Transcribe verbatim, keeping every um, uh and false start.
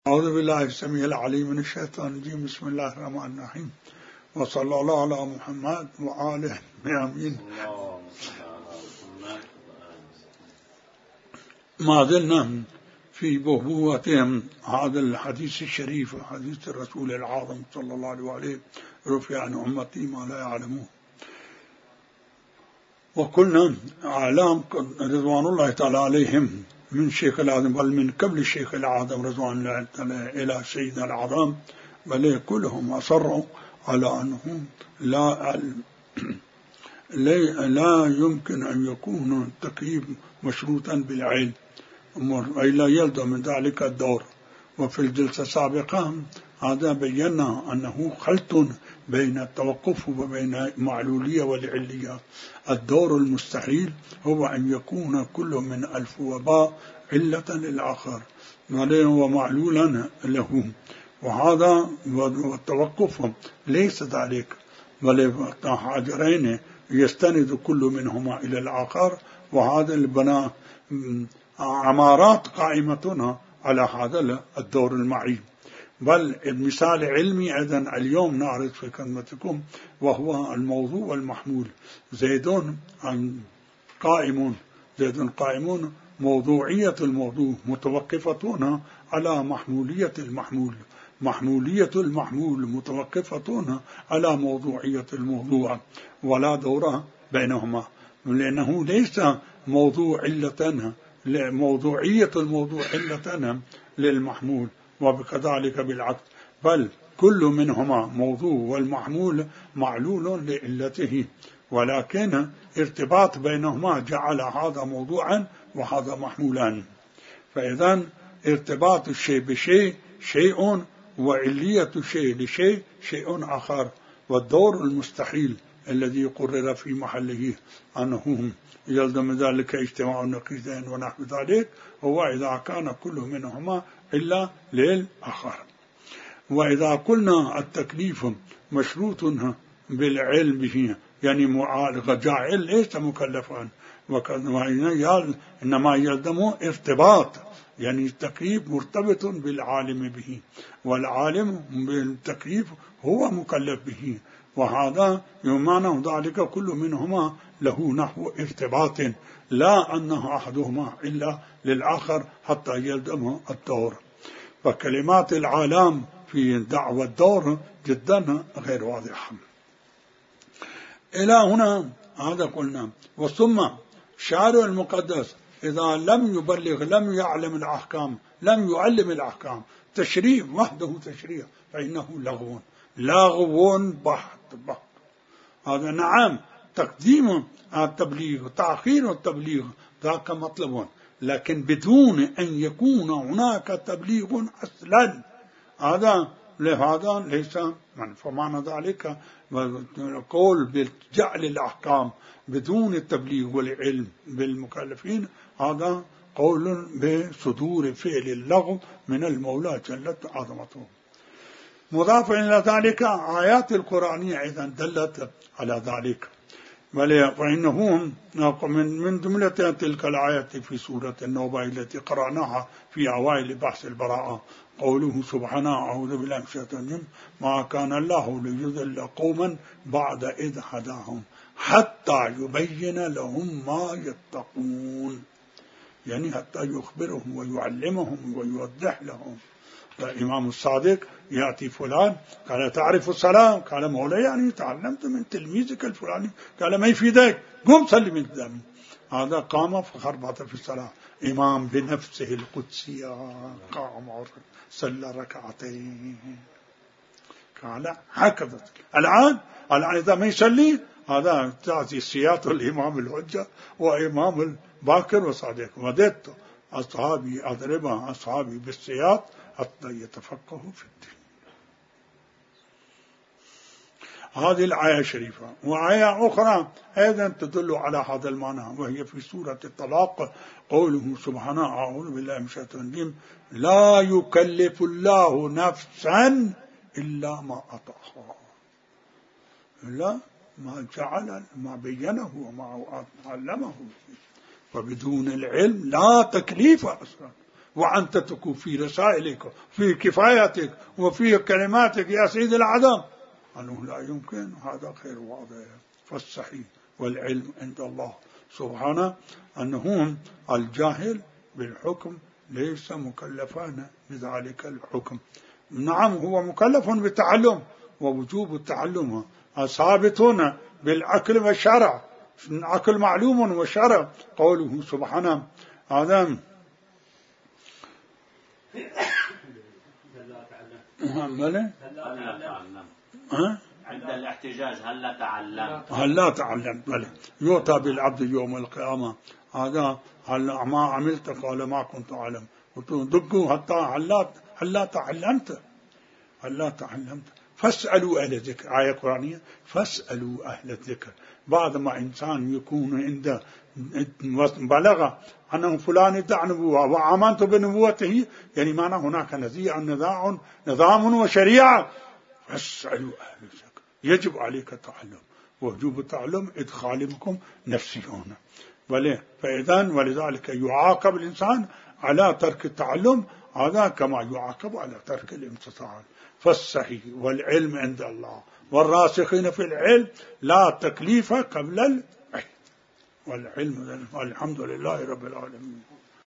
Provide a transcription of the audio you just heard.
أعوذ بالله السميع العليم من الشيطان الرجيم. بسم الله الرحمن الرحيم، وصلى الله على محمد وآله آمين. ما زلنا في بهبوة هذا الحديث الشريف، حديث الرسول العظيم صلى الله عليه وآله، رفع عن أمتي ما لا يعلمون. وقلنا أعلام رضوان الله تعالى عليهم من شيخ العظم، بل من قبل الشيخ العظم رضوان الله تعالى إلى سيدنا العظام، بل كلهم أصروا على أنهم لا لا يمكن أن يكون التكييف مشروطا بالعلم، وإلا يلزم من ذلك الدور. وفي الجلسة السابقة هذا بينا أنه خلط بين التوقف وبين معلولية والعلية. الدور المستحيل هو أن يكون كل من ألف وباء علة للآخر ومعلولا له، وهذا والتوقف ليس ذلك، بل حاجرين يستند كل منهما إلى الآخر، وهذا البناء عمارات قائمتنا على هذا الدور المعين. بل المثال علمي أيضا اليوم نعرض في خدمتكم، وهو الموضوع والمحمول. زيدون قائمون زيدون قائمون موضوعية الموضوع متوقفتون على محمولية المحمول، محمولية المحمول متوقفتون على موضوعية الموضوع، ولا دور بينهما، لأنه ليس موضوع علة موضوعية الموضوع علة للمحمول، وكذلك بالعكس، بل كل منهما موضوع والمحمول معلول لعلته، ولكن ارتباط بينهما جعل هذا موضوعا وهذا محمولا. فإذا ارتباط الشيء بشيء شيء، وعلية الشيء لشيء شيء آخر. والدور المستحيل الذي قرر في محله أنه يلزم ذلك اجتماع النقيضين ونحو ذلك، هو إذا كان كل منهما إلا للآخر. وإذا قلنا التكليف مشروط بالعلم به، يعني معالغة جاعل ليس مكلفا، إنما يلزم ارتباط، يعني التكليف مرتبط بالعالم به، والعالم بالتكليف هو مكلف به، وهذا يمانع ذلك كل منهما له نحو ارتباط، لا أنه أحدهما إلا للآخر حتى يلزم الدور. فكلمات العالم في دعوة الدور جدا غير واضحة. إلى هنا هذا قلنا. وثم شارع المقدس إذا لم يبلغ، لم يعلم الأحكام، لم يعلم الأحكام، تشريع وحده تشريع، فإنه لغو لغو بحت بحت. هذا نعم تقديم التبليغ تأخير التبليغ ذاك مطلب، لكن بدون أن يكون هناك تبليغ أصلا، هذا لهذا ليس من. فمعنى ذلك القول بجعل الأحكام بدون التبليغ والعلم بالمكلفين، هذا قول بصدور فعل اللغو من المولى جلت عظمته. مضاف إلى ذلك آيات القرآنية أيضا دلت على ذلك، فإنه من جملة تلك الآيات في سورة النوبة التي قرأناها في أوائل بحث البراءة قوله سبحانه أعوذ بالله من الشيطان الرجيم ما كان الله ليضل قوما بعد إذ هداهم حتى يبين لهم ما يتقون، يعني حتى يخبرهم ويعلمهم ويوضح لهم. الإمام الصادق يأتي فلان قال تعرف الصلاة؟ قال مولاي يعني تعلمت من تلميذك الفلاني. قال ما يفيدك، قم صلي من قدامي. هذا قام فخربط في الصلاة. إمام بنفسه القدسية قام صلى ركعتين. قال هكذا الآن الآن إذا ما يصلي هذا تعطي السياط الإمام الحجة وإمام الباكر وصادق. وددت أصحابي أضرب أصحابي بالسياط حتى يتفقهوا في الدين. هذه الآية الشريفة. وآية أخرى أيضا تدل على هذا المعنى، وهي في سورة الطلاق قوله سبحانه أعوذ بالله من الشيطان الرجيم لا يكلف الله نفسا إلا ما أطاعها، إلا ما جعل ما بينه وما علمه. فبدون العلم لا تكليف أصلا، وأنت تكون في رسائلك في كفايتك وفي كلماتك يا سيد الأعظم، أنه لا يمكن، هذا خير واضح. فالصحيح والعلم عند الله سبحانه أنه الجاهل بالحكم ليس مكلفان بذلك الحكم. نعم هو مكلف بالتعلم، ووجوب التعلم ثابتون بالعقل والشرع، العقل معلوم والشرع. قوله سبحانه آدم مهملة عند الاحتجاج هل لا تعلمت هل لا تعلمت بلى يؤتى بالعبد يوم القيامة هذا هل ما عملت قال ما كنت أعلم، دقوا حتى هل لا هل لا تعلمت هل لا تعلمت فاسألوا أهل الذكر. آية قرآنية فاسألوا أهل الذكر. بعد ما إنسان يكون عنده بلغ أنه فلان ادعى نبوة وآمنت بنبوته، يعني معنى هناك نزاع نظام وشريعة، فاسألوا أهل الذكر. يجب عليك التعلم، ووجوب التعلم إدخالكم نفسي هنا بلى. فإذن ولذلك يعاقب الإنسان على ترك التعلم، هذا كما يعاقب على ترك الامتثال. فالصحيح والعلم عند الله والراسخين في العلم لا تكليف قبل العلم، والعلم والحمد لله رب العالمين.